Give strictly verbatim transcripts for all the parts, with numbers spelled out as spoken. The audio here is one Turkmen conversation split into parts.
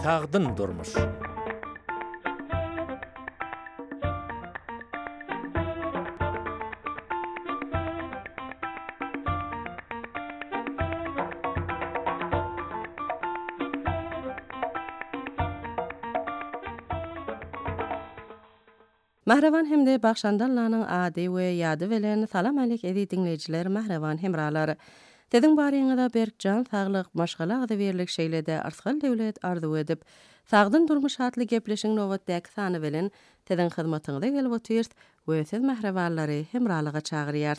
Tağdın durmuş. Mahravan hemde Bakşandallanyň ady we ýady bilen salam alek edi dinleýijiler, mahravan hemralar. Dediň baryňyda Berkjan saglyk maşgala ady berlik şeýlede arsgal döwlet arzu edip, sagdyn durmuş hatly gepleşiň nowatdaky sany bilen teden hyzmatyňyza gelip otyrt we siz mahrawanlary hemralyga çagyrýar.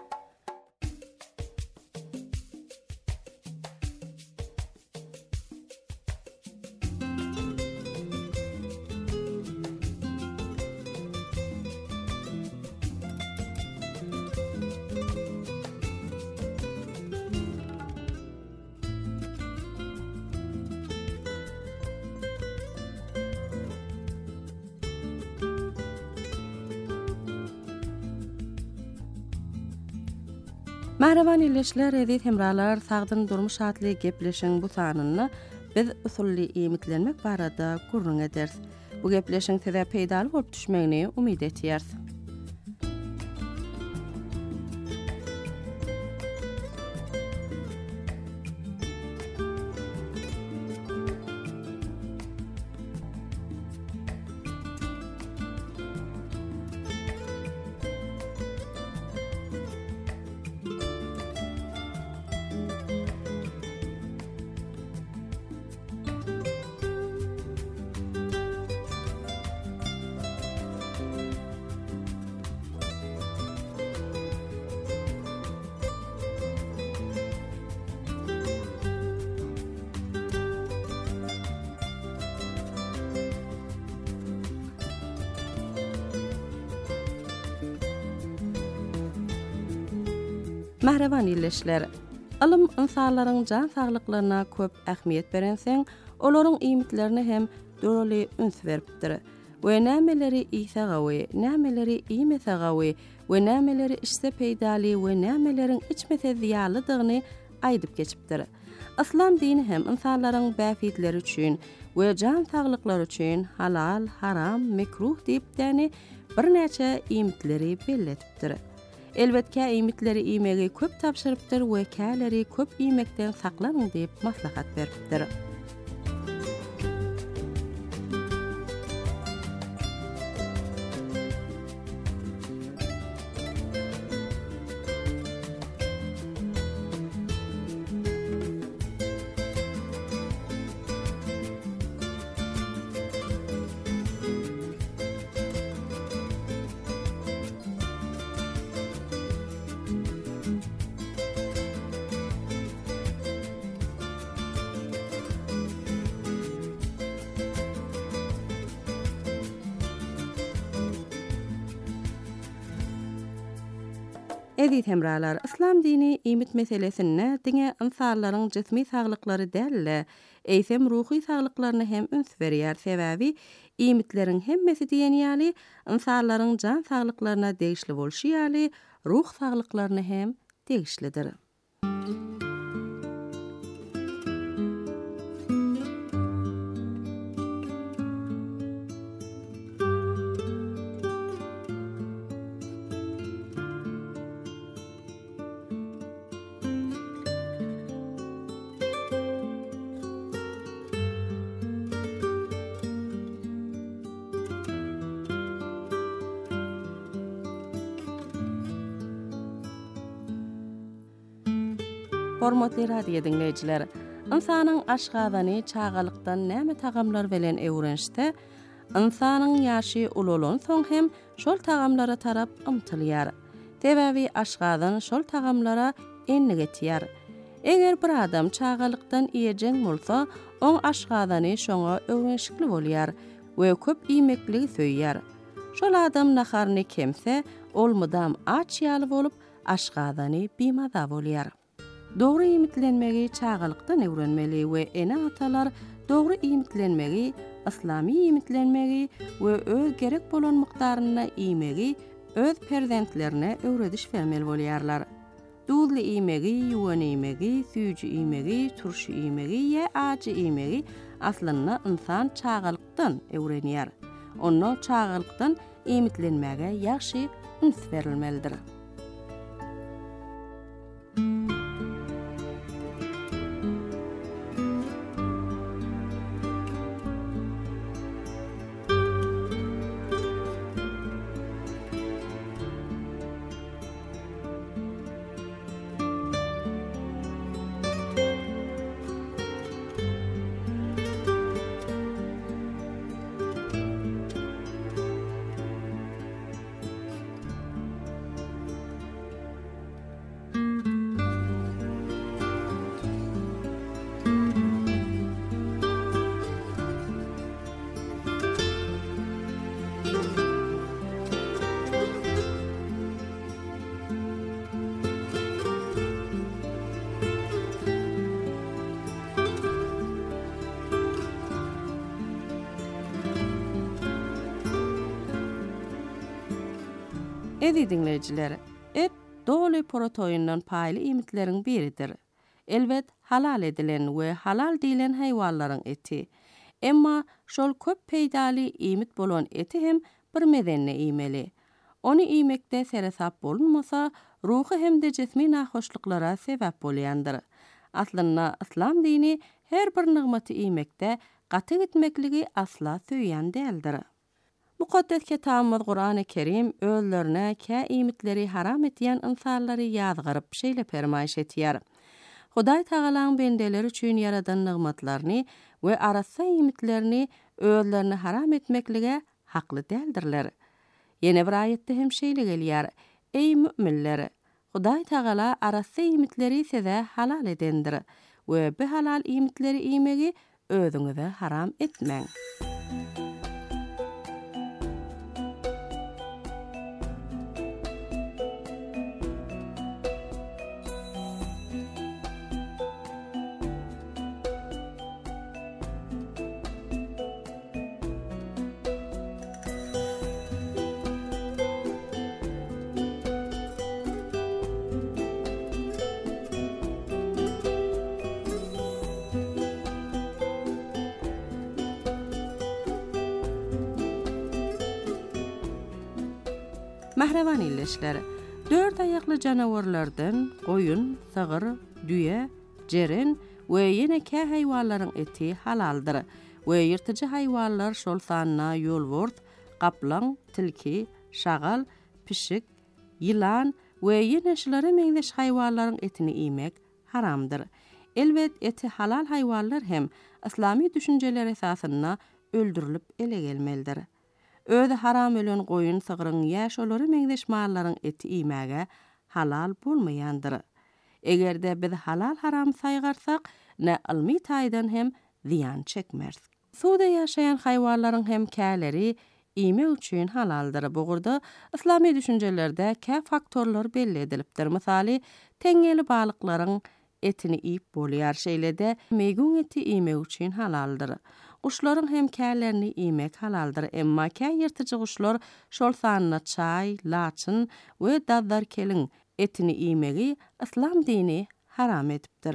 Mahrawan illeşler edip hemralar sagdyn durmuş hatly gepleşiň bu sanyny biz usully iýmitlenmek barada gurrun ederiz. Bu gepleşiň tede peýdaly bolup düşmegini umyt etýäris. Mahrawan illeşler, alym insanlaryň jan saglyklaryna köp ähmiýet berenseň, olaryň iýmitlerini hem döwreli üns beripdir. We nämeleri iýsagawy, nämeleri iýmesagawy, we nämeleri işse peýdali we nämeleriň içmese ziýalydygyny aýdyp geçipdir. Islam dini hem insanlaryň bäfitleri üçin we jan saglyklary üçin halal, haram, mekruh diýip däni bir näçe iýmitleri belletipdir. Elbetkä iýmitleri iýmegi köp tapşyrypdyr we käleri köp iýmekden saklanyň diýip maslahat beripdir. Edit hemralar, İslam dini iýmit meselesine diňe insanlaryň jismi saglyklary däl, eýsem ruhy saglyklaryna hem üns berýär. Sebäbi iýmitleriň hemmesi diýen ýaly insanlaryň jan saglyklaryna degişli bolşy ýaly ruh saglyklaryna hem degişlidir. Hormatly radio dinleyijiler, insanyň aşgazany çağalykdan näme tagamlar bilen öwrenişde, insanyň ýaşy ulolan soň hem şol tagamlara tarap ymtylýar. Sebäbi aşgazan şol tagamlara enni getýär. Eger bir adam çağalykdan iýejen bolsa, oň aşgazany şoňa öwrenişikli bolýar we köp iýmekli söýýär. Şol adam naharny kemse, olmudam aç ýaly bolup aşgazany bimaza bolýar. Dogry iýmitlenmegi çağalykdan öwrenmeli we ene atalar dogry iýmitlenmegi, islamy iýmitlenmegi we öz gerek bolan mykdaryna iýmegi öz perzentlerine öwrediş bermeli bolýarlar. Duzly iýmegi, ýuwan iýmegi, süýji iýmegi, turşy iýmegi ýa ajy iýmegi Aslında insan çağalıktan öwrenýär. Onu çağalıktan imitlenmäge ýaşy üns berilmelidir. Edi dinleyijiler, et doly proteininden paýly imitlerin biridir. Elbet halal edilen we halal diýilen haýwanlaryň eti. Emma şol köp peýdali imit bolan eti hem bir medenne iýmeli. Onu iýmekde seresap bolunmasa, ruhy hem de jesmi nahoşlyklara sebäp bolýandyr. Aslynda İslam dini her bir nygmaty iýmekde gaty gitmekligi asla söýýän däldir. Mukaddes kitabymyz Qur'an-ı Kerim özlerine kä imitleri haram etýän insanlary ýazgyryp şeýle fermaýş etýär. Hudaý Tagalaň bendeleri üçin ýaradan nygmatlaryny we arasa imitlerini özlerine haram etmeklige hakly däldirler. Ýene bir aýatda hem şeýle gelýär: Ey müminler, Hudaý Tagala arasa imitleri size halal edendir we bu halal imitleri iýmegi özüňize haram etmeň. Mahrevan illeşler, dört aýakly janawarlardan goýun, sygyr, düýe, jeren we ýene kä haýwanlaryň eti halaldyr. We ýyrtyjy haýwanlar şol sanyna ýolwurt, gaplan, tilki, şagal, pişik, ýylan we ýene şolary meňzeş haýwanlaryň etini iýmek haramdyr. Elbet eti halal haýwanlar hem islami düşünjeler esasyna öldürilip ele gelmelidir. Öde haram ölen goýun, sygyryň ýa şolary meňzeş mallaryň eti iýmäge halal bolmaýandyr. Egerde biz halal haram saýgarsak, ne ilmi taýdan hem ziýan çekmers. Suda ýaşaýan haýwanlaryň hem käleri iýmek üçin halaldyr. Bu gurda islami düşünjelerde kä faktorlar belli edilipdir. Misaly, teňeli balyklaryň etini iýip bolýar şeýlede meýgun eti iýmek üçin halaldyr. Kuşlaryň hem kälerini iýmek halaldyr, emma kä ýyrtyjy kuşlar şol sanyna çaý, laçyn we dazdar keliň etini iýmegi İslam dini haram etipdir.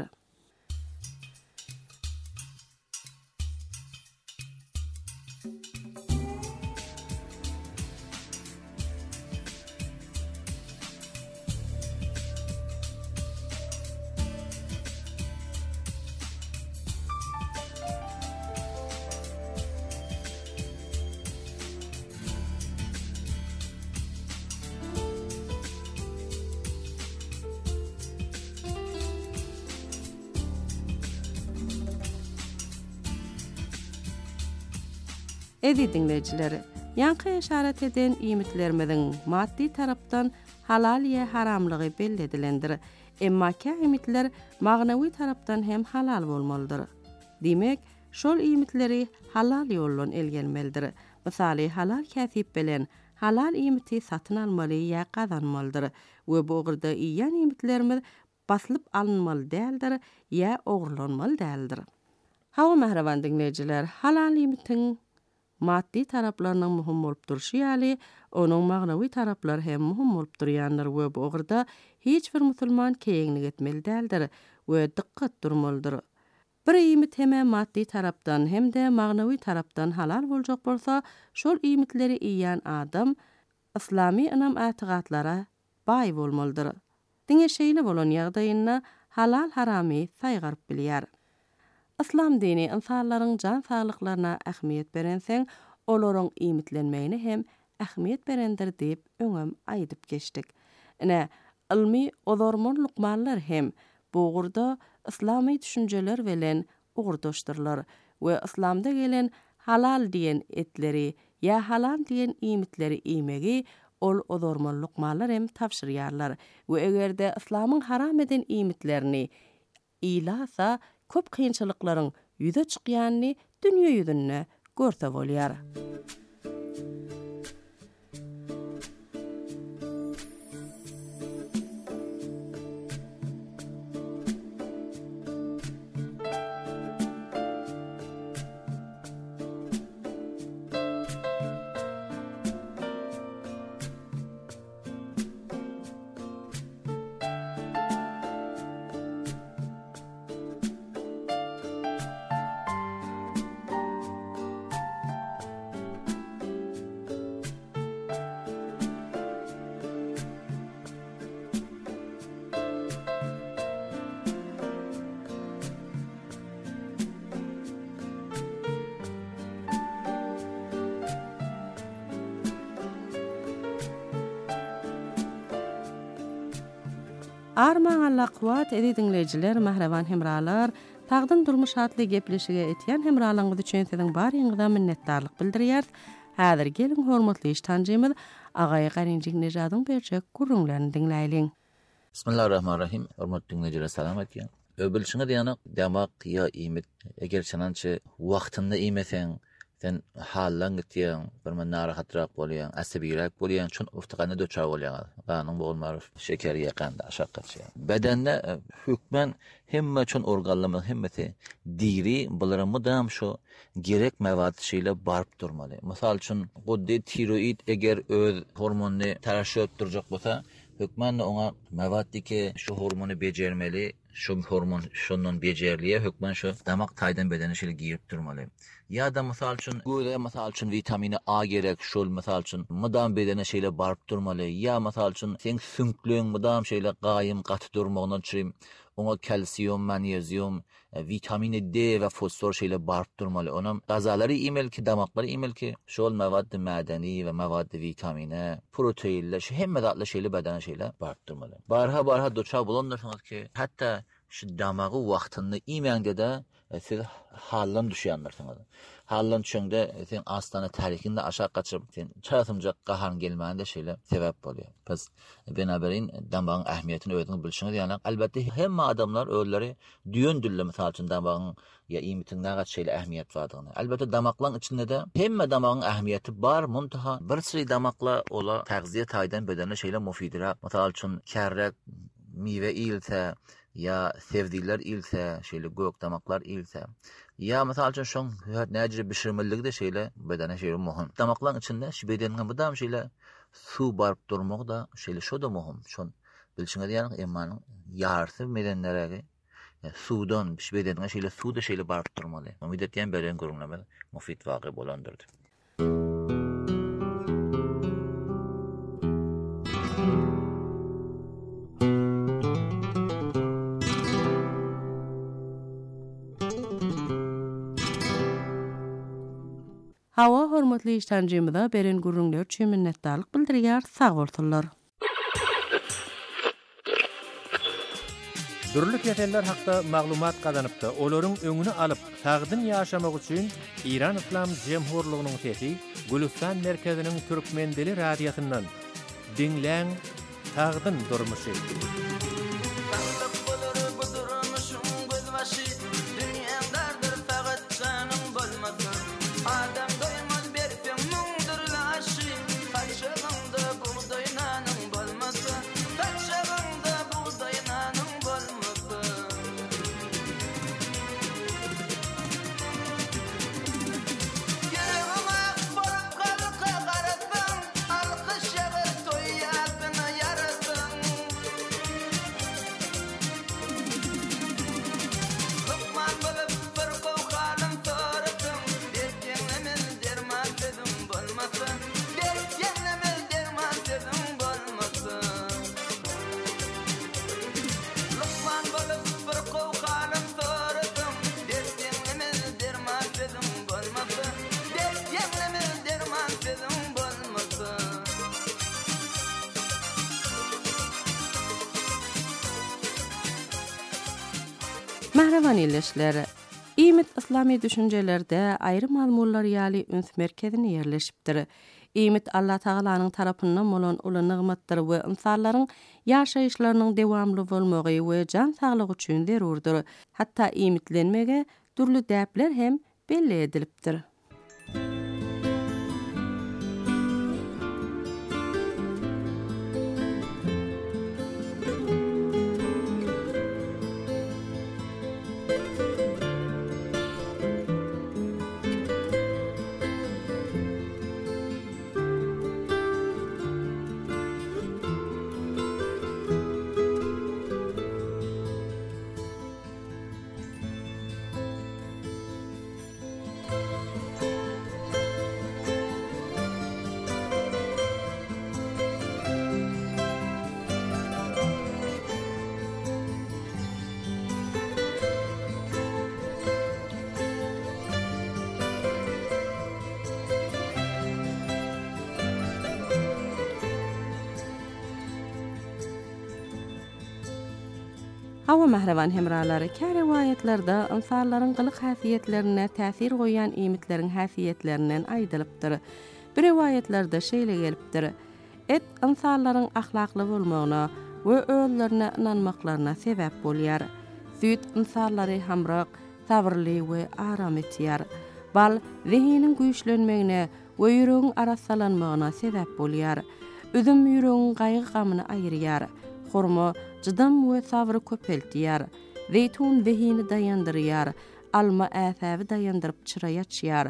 Edi dinleyijileri, ýanky işaret eden imitlerimiziň maddi tarapdan halal ýa haramlygy belli edilendir. Emma kä imitler magnawy tarapdan hem halal bolmalydyr. Demek, şol imitleri halal ýollan elgelmelidir. Misaly, halal käsip bilen halal imiti satyn almaly ýa gazanmalydyr we bu gyrda iýen imitlerimiz baslyp alınmaly däldir ýa ogurlanmaly däldir. Hawa mahrewan dinleyijiler, halal imitiň maddi taraplarının muhim bolup durşy ýaly, onuň magnawy taraplary hem muhim bolup durýandyr we bu ogurda hiç bir musulman keýinglik etmeli däldir we dikkat durmalydyr. Bir iýmit hem maddi tarapdan hem de magnawy tarapdan halal boljak bolsa, şol iýmitleri iýýän adam islami inam atigatlara bay bolmalydyr. Diňe şeýle bolan ýagdaýynda halal haramy saýgaryp bilýär. İslam dini insanlaryň jan saglyklaryna ähmiýet berenseň, olaryň iýmitlenmegine hem ähmiýet berendir diýip öňem aýdyp geçdik. Ine ilmi ozormon lukmanlar hem bu gurda islami düşünjeler bilen ugurdaşdyrlar we islamda gelen halal diýen etleri ya halal diýen iýmitleri iýmegi ol ozormon lukmanlar hem tapşyrýarlar we egerde islamyň haram eden iýmitlerini ilasa köp kynçylyklaryň ýüze çykýanyny dünýä ýüzünde görse bolýar. Arman Allah kuwat edi dinleyijiler, mahrewan hemralar, tagdyn durmuş hatly gepleşige etýän hemralaryňyz üçin siziň baryňyzdan minnetdarlyk bildirýär. Häzir gelin hormatly iştanjymyz Agay Garinjik Nejadyň berjek gurrunlaryny dinläýin. Bismillahirrahmanirrahim. Hormatly dinleyijiler, salam etýän. Öbülşiňe diýany demak ýa iýmit, eger çanançy wagtynda iýmeseň, sen hallan gitýän, bir men narahatrak bolýan, asabiyrak bolýan, çün uftiganda döçar bolýan. Ganyň bolmary, şeker ýakanda aşakatçy. Bedende hükmen hemme çün organlamy hemmeti diri bularymydam şu gerek mewat şeýle barp durmaly. Mysal üçin guddy tiroid eger öz hormony taraşyp durjak bolsa, hükmen ona mewatdiki şu hormony bejermeli, şu hormon şondan bejerliye hükmen şu damak taýdan bedeni şeýle giyip durmaly. Ya da mysal üçin göze mysal üçin vitamini A gerek, şol mysal üçin mydam bedene şeýle barp durmaly. Ya mysal üçin sen sünkleň mydam şeýle gaýym gaty durmagyna çym, ona kalsiýum, magnezium, vitamini D we fosfor şeýle barp durmaly. Onam gazalary iýmel ki, damaklary iýmel ki, şol mewad madeni we mewad vitamine, proteinler, şu hemme zatly şeýle bedene şeýle barp durmaly. Barha barha doçar bolandyrsňyz ki, hatda şu damagy wagtynda iýmegde de siz hallan düşýändirsiniz. Hallan çöňde sen astana tarikinde aşağı kaçıp sen çatymjak gahan gelmände şeýle sebäp bolýar. Biz benaberin damagyň ähmiýetini özüňiz bilşiňiz. Ýani albatta hemme adamlar ölleri düýün dille mysal üçin damagyň ya iýmitiň nägat şeýle ähmiýet bardygyny. Albatta damaklaryň içinde de hemme damagyň ähmiýeti bar, muntaha bir siri damakla ola tägziýe taýdan bedene şeýle mufidira. Mysal üçin kärrek miwe iýilse ya sevdiler ilse, şeýle gök damaklar ilse, ya mysal üçin şoň näjiri bişirmeligi de şeýle bedene şeýle muhim. Damaklaryň içinde şu bedeniň budam şeýle suw barp durmagy da şeýle şo da muhim. Şon bilşiňiz ýani emmanyň ýarsy medenlerege suwdan şu bedeniňe şeýle suw da şeýle barp durmaly. Umyt etýän beren görünmeli, mufid wagy bolandyrdy. Hawa hormatly iştanjymyza beren gurrunlar üçin minnetdarlyk bildirýär, sag bolsunlar. Türlü keseller hakda maglumat kazanypda, olaryň öňüni alyp, sagdyn ýaşamak üçin İran İslam Jemhurlygynyň sesi Gülistan merkeziniň Türkmendeli radiýasyndan dinläň sagdyn durmuşy. Mahrevan illeşler, İmit İslami düşüncelerde ayrı mazmunlar ýaly üns merkezine yerleşipdir. İmit Allah Taalanyň tarapyndan bolan uly nygmatlar we insanlaryň ýaşaýyşlarynyň dewamly bolmagy we jan saglygy üçin zerurdur. Hatda imitlenmege türlü däpler hem belli edilipdir. Hawa mahrevan hemralary kär riwayatlerde insanlaryň gylyk häsiýetlerine täsir goýan imitleriň häsiýetlerinden aýdylypdyr. Bir riwayatlerde şeýle gelipdir: et insanlaryň ahlakly bolmagyna we özlerine inanmaklaryna sebäp bolýar. Süýt insanlary hamrak, sabyrly we aram etýär. Bal zihiniň güýçlenmegine we ýüregiň arasalanmagyna sebäp bolýar. Üzüm ýüregiň gaýgy gamyny aýyrýar. Horma jydam we sabry köpeltýär. Zeytun zihini daýandyrýar. Alma äsäbi daýandyryp çyraýatýar.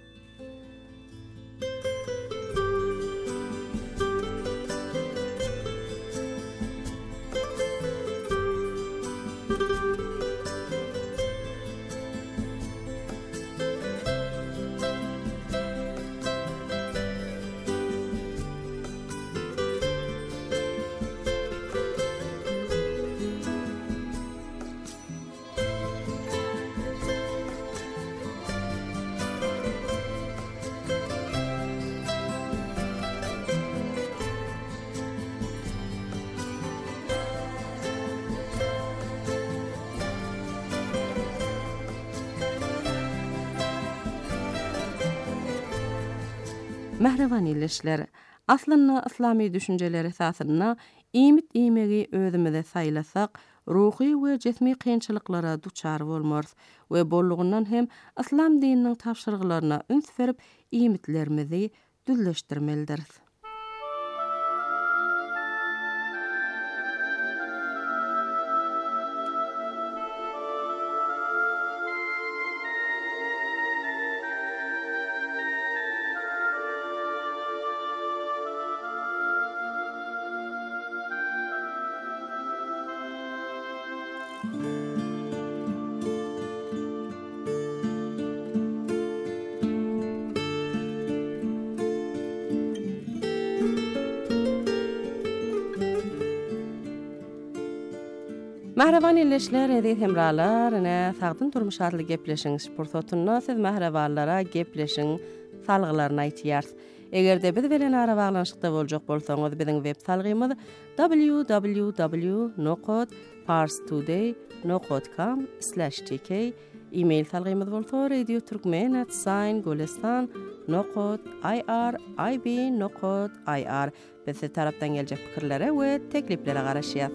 Mahrevan illeşler, aslında İslami düşünceler esasında imit imegi özümüze saylasak, ruhi we jesmi kynçylyklara duçar bolmaz we bollugundan hem İslam dininiň tapşyrgylaryna üns berip imitlerimizi düzleşdirmelidir. Mahrevan illeşler edip hemralar, ne sagdyn durmuş adly gepleşiň spursotunna siz mahrevanlara gepleşiň salgylaryny aýtýar. Egerde biz bilen ara baglanşykda boljak bolsaňyz biziň web salgymyz w w w nokta parstoday nokta com slash t k, e-mail salgymyz bolsa radio turkmen at golestan nokta i r i b nokta i r. Biz tarapdan geljek pikirlere we tekliplere garaşýar.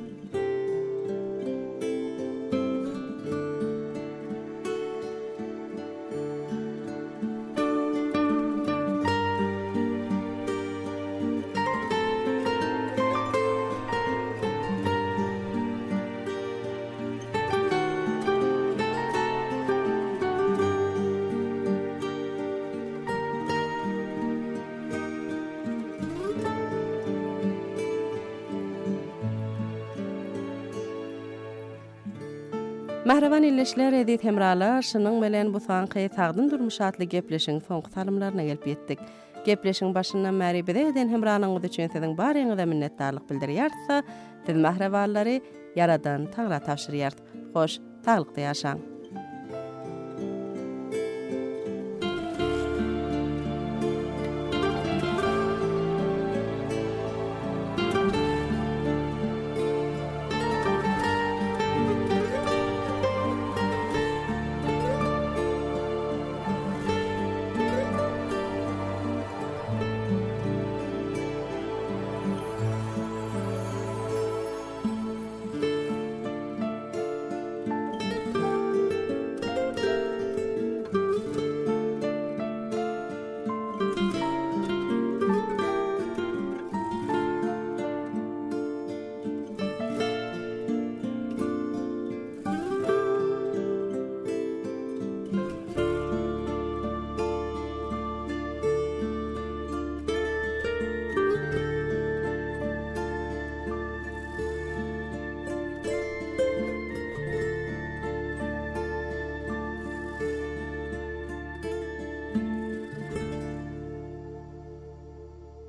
Mahrevan illeşler edip hemralar, şunun bilen bu saňky sagdyn durmuş atly gepleşiň soňky salymlaryna gelip ýetdik. Gepleşiň başyndan bäri bize eden hemranyňyz üçin siziň baryňyza minnetdarlyk bildirýärsa, siz mahrevanlary Yaradan taňra tapşyrýar. Hoş, taglykda ýaşaň.